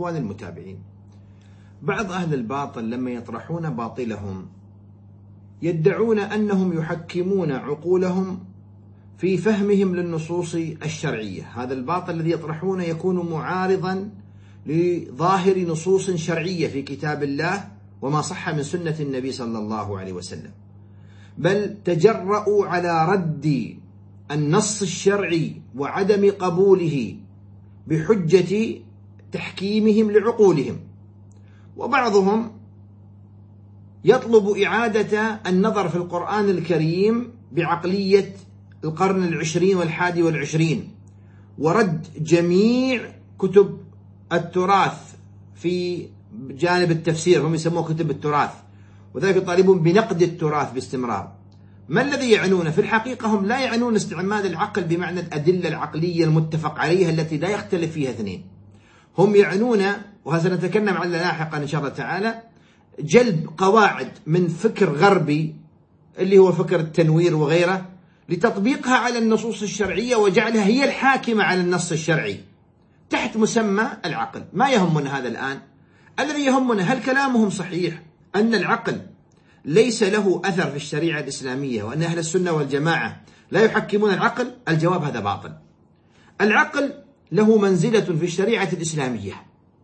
إخواني المتابعين، بعض أهل الباطل لما يطرحون باطلهم يدعون أنهم يحكمون عقولهم في فهمهم للنصوص الشرعية. هذا الباطل الذي يطرحونه يكون معارضا لظاهر نصوص شرعية في كتاب الله وما صح من سنة النبي صلى الله عليه وسلم، بل تجرؤوا على رد النص الشرعي وعدم قبوله بحجة تحكيمهم لعقولهم. وبعضهم يطلب إعادة النظر في القرآن الكريم بعقلية القرن العشرين والحادي والعشرين، ورد جميع كتب التراث في جانب التفسير، هم يسموه كتب التراث، وذلك يطالبون بنقد التراث باستمرار. ما الذي يعنونه؟ في الحقيقة هم لا يعنون استعمال العقل بمعنى الأدلة العقلية المتفق عليها التي لا يختلف فيها اثنين. هم يعنون، وهذا سنتكلم عنه لاحقا إن شاء الله تعالى، جلب قواعد من فكر غربي اللي هو فكر التنوير وغيره لتطبيقها على النصوص الشرعية وجعلها هي الحاكمة على النص الشرعي تحت مسمى العقل. ما يهمنا هذا الآن، الذي يهمنا هل كلامهم صحيح أن العقل ليس له أثر في الشريعة الإسلامية وأن أهل السنة والجماعة لا يحكمون العقل؟ الجواب هذا باطل. العقل له منزلة في الشريعة الإسلامية،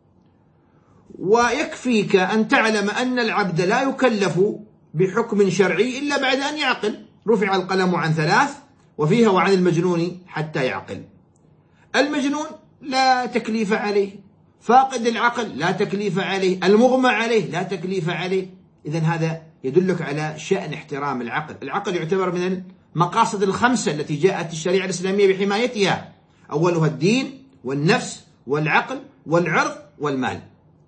ويكفيك أن تعلم أن العبد لا يكلف بحكم شرعي إلا بعد أن يعقل. رفع القلم عن ثلاث وفيها وعن المجنون حتى يعقل. المجنون لا تكليف عليه، فاقد العقل لا تكليف عليه، المغمى عليه لا تكليف عليه. إذن هذا يدلك على شأن احترام العقل. العقل يعتبر من المقاصد الخمسة التي جاءت الشريعة الإسلامية بحمايتها، أولها الدين والنفس والعقل والعرض والمال.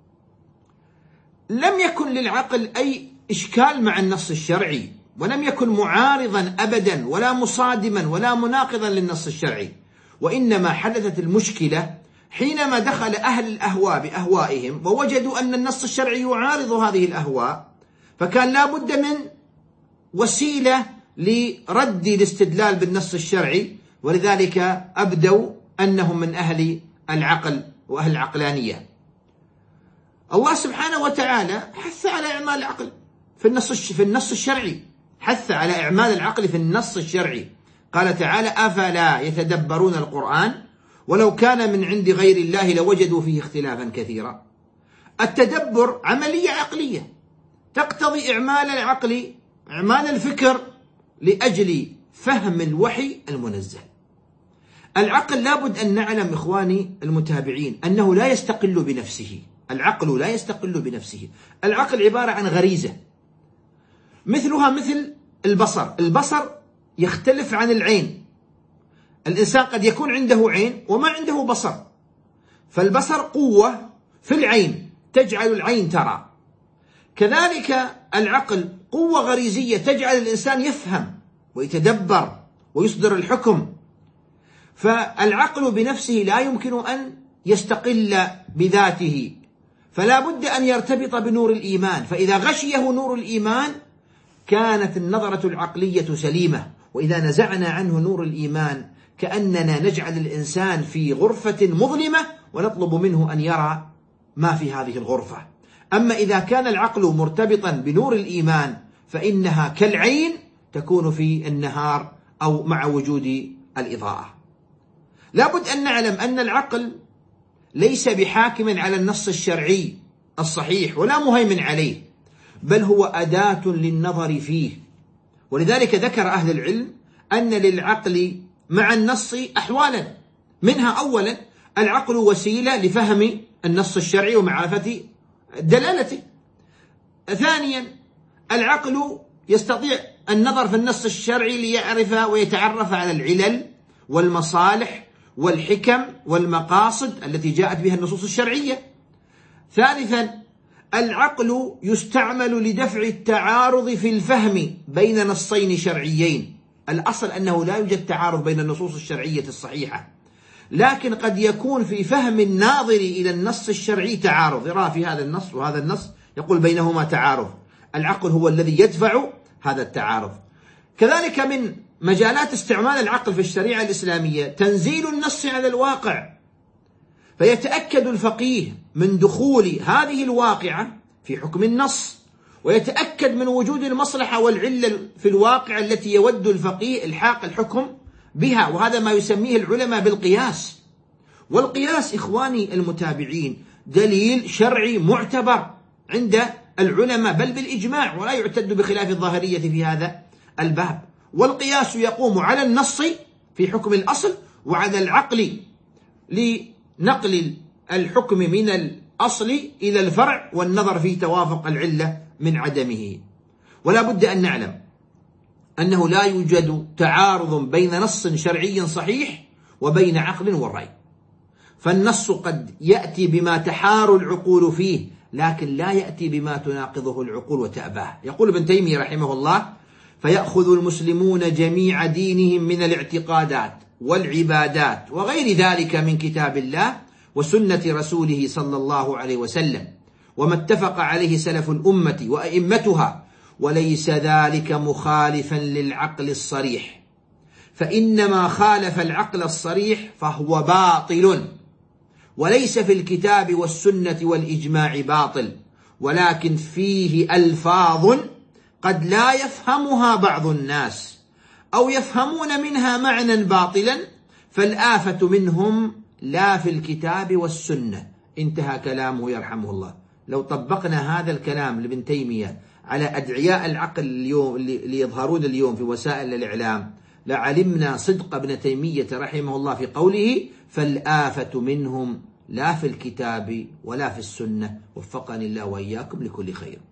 لم يكن للعقل أي إشكال مع النص الشرعي، ولم يكن معارضا أبدا ولا مصادما ولا مناقضا للنص الشرعي، وإنما حدثت المشكلة حينما دخل أهل الأهواء بأهوائهم ووجدوا أن النص الشرعي يعارض هذه الأهواء، فكان لا بد من وسيلة لرد الاستدلال بالنص الشرعي، ولذلك أبدوا أنهم من أهل العقل وأهل العقلانية. الله سبحانه وتعالى حث على إعمال العقل في النص الشرعي، حث على إعمال العقل في النص الشرعي. قال تعالى: أفلا يتدبرون القرآن ولو كان من عند غير الله لوجدوا فيه اختلافا كثيرا. التدبر عملية عقلية تقتضي إعمال العقل، إعمال الفكر لأجل فهم الوحي المنزل. العقل لابد أن نعلم إخواني المتابعين أنه لا يستقل بنفسه. العقل لا يستقل بنفسه. العقل عبارة عن غريزة، مثلها مثل البصر. البصر يختلف عن العين. الإنسان قد يكون عنده عين وما عنده بصر، فالبصر قوة في العين تجعل العين ترى. كذلك العقل قوة غريزية تجعل الإنسان يفهم ويتدبر ويصدر الحكم. فالعقل بنفسه لا يمكن أن يستقل بذاته، فلا بد أن يرتبط بنور الإيمان. فإذا غشيه نور الإيمان كانت النظرة العقلية سليمة، وإذا نزعنا عنه نور الإيمان كأننا نجعل الإنسان في غرفة مظلمة ونطلب منه أن يرى ما في هذه الغرفة. أما إذا كان العقل مرتبطا بنور الإيمان فإنها كالعين تكون في النهار أو مع وجود الإضاءة. لابد أن نعلم أن العقل ليس بحاكم على النص الشرعي الصحيح ولا مهيمن عليه، بل هو أداة للنظر فيه. ولذلك ذكر أهل العلم أن للعقل مع النص أحوالا، منها أولا العقل وسيلة لفهم النص الشرعي ومعرفة دلالته. ثانيا العقل يستطيع النظر في النص الشرعي ليعرف ويتعرف على العلل والمصالح والحكم والمقاصد التي جاءت بها النصوص الشرعية. ثالثا العقل يستعمل لدفع التعارض في الفهم بين نصين شرعيين. الأصل أنه لا يوجد تعارض بين النصوص الشرعية الصحيحة، لكن قد يكون في فهم الناظر إلى النص الشرعي تعارض، يرى في هذا النص وهذا النص يقول بينهما تعارض. العقل هو الذي يدفع هذا التعارض. كذلك من مجالات استعمال العقل في الشريعة الإسلامية تنزيل النص على الواقع، فيتأكد الفقيه من دخول هذه الواقعة في حكم النص، ويتأكد من وجود المصلحة والعلة في الواقعة التي يود الفقيه إلحاق الحكم بها، وهذا ما يسميه العلماء بالقياس. والقياس إخواني المتابعين دليل شرعي معتبر عند العلماء بل بالإجماع، ولا يعتد بخلاف الظاهرية في هذا الباب. والقياس يقوم على النص في حكم الأصل وعلى العقل لنقل الحكم من الأصل إلى الفرع والنظر في توافق العلة من عدمه. ولا بد أن نعلم أنه لا يوجد تعارض بين نص شرعي صحيح وبين عقل والرأي، فالنص قد يأتي بما تحار العقول فيه لكن لا يأتي بما تناقضه العقول وتأباه. يقول ابن تيمية رحمه الله: فيأخذ المسلمون جميع دينهم من الاعتقادات والعبادات وغير ذلك من كتاب الله وسنة رسوله صلى الله عليه وسلم وما اتفق عليه سلف الأمة وأئمتها، وليس ذلك مخالفا للعقل الصريح، فإنما خالف العقل الصريح فهو باطل، وليس في الكتاب والسنة والإجماع باطل، ولكن فيه ألفاظ قد لا يفهمها بعض الناس أو يفهمون منها معنى باطلا، فالآفة منهم لا في الكتاب والسنة. انتهى كلامه يرحمه الله. لو طبقنا هذا الكلام لابن تيمية على أدعياء العقل اليوم اللي يظهرون اليوم في وسائل الإعلام لعلمنا صدق ابن تيمية رحمه الله في قوله: فالآفة منهم لا في الكتاب ولا في السنة. وفقني الله وإياكم لكل خير.